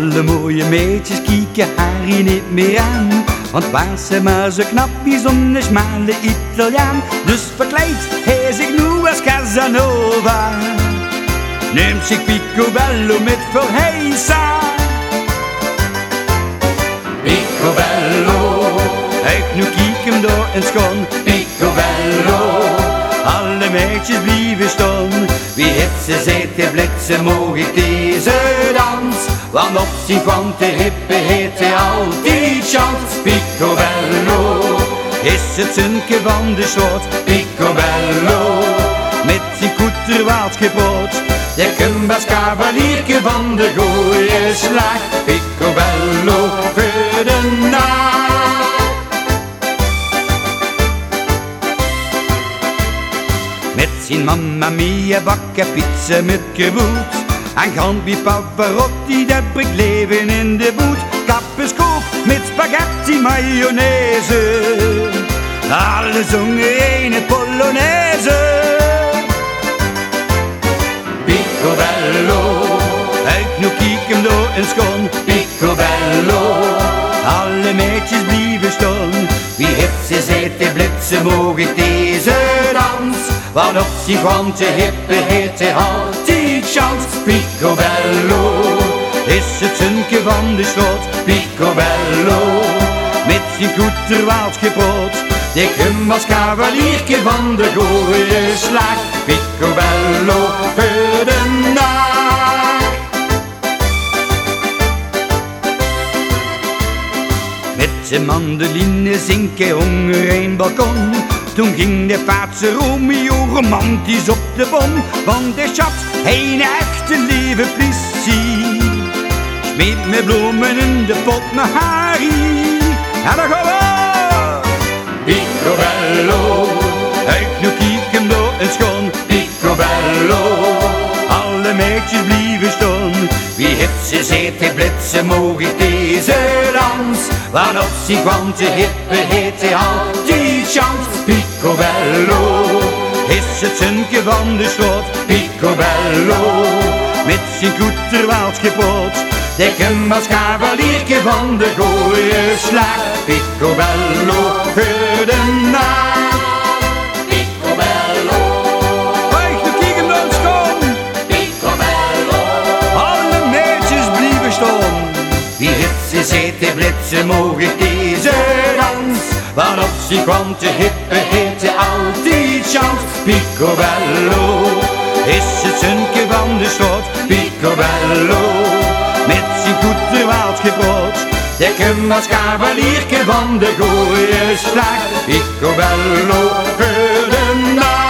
Alle mooie meisjes kieken haar hier niet meer aan, want was ze maar zo knap, die zonnesmale Italiaan. Dus verkleidt hij zich nu als Casanova, neemt zich Picobello met voor heisa. Picobello, uit nu kieken door en schoon. Picobello, alle meisjes blijven staan. Wie heeft ze zei te blitzen, moog ik deze dans, want op zijn kwante hippe heeft hij altijd chance. Picobello, is het zunke van de soort. Picobello, met zijn koeterwaals gepoot, de kumbas kavalierke van de goeie slag. Picobello voor de nacht. Met zijn mamma mia bakken pizza met gevoed, en Gambi Pavarotti, dat brengt leven in de boet. Kappeskoop met spaghetti mayonaise, alle zongen een polonaise. Picobello, uit nu kieken door en schoon. Picobello, alle meisjes blijven staan. Wie heeft ze zei te blitsen, moog ik deze dans, want op zijn kwante hippe heeft hij altijd chance. Picobello, is het zunke van de slot. Picobello, met zijn koeterwaals gepoot, de kumbas kavalierke van de goeie slag. Picobello voor de nacht. Met zijn mandoline zingt hij onder een balkon. Toen ging de vaatse Romeo romantisch op de bon, want hij schat een echte lieve politie, smeet met bloemen in de pot naar Harry. En dan gaan we! Picobello, uit nu kieken door en schoon. Picobello, alle meisjes blijven staan. Wie heeft ze zei te blitsen, moog ik deze dans, want op zijn kwante hippe heeft hij altijd chance. Picobello, is het zunke van de slot. Picobello, met zijn koeterwaals gepoot, de kumbas kavalierke van de goeie slag. Picobello voor de nacht. Picobello, uit nu kieken door en schoon. Picobello, alle meisjes blijven staan. Wie heeft ze zei te blitsen, moog ik deze dans, want op zijn kwante hippe heeft hij altijd chance. Picobello, is het zunke van de slot. Picobello, met zijn koeterwaals gepoot, de kumbas kavalierke van de goeie slag. Picobello voor de nacht.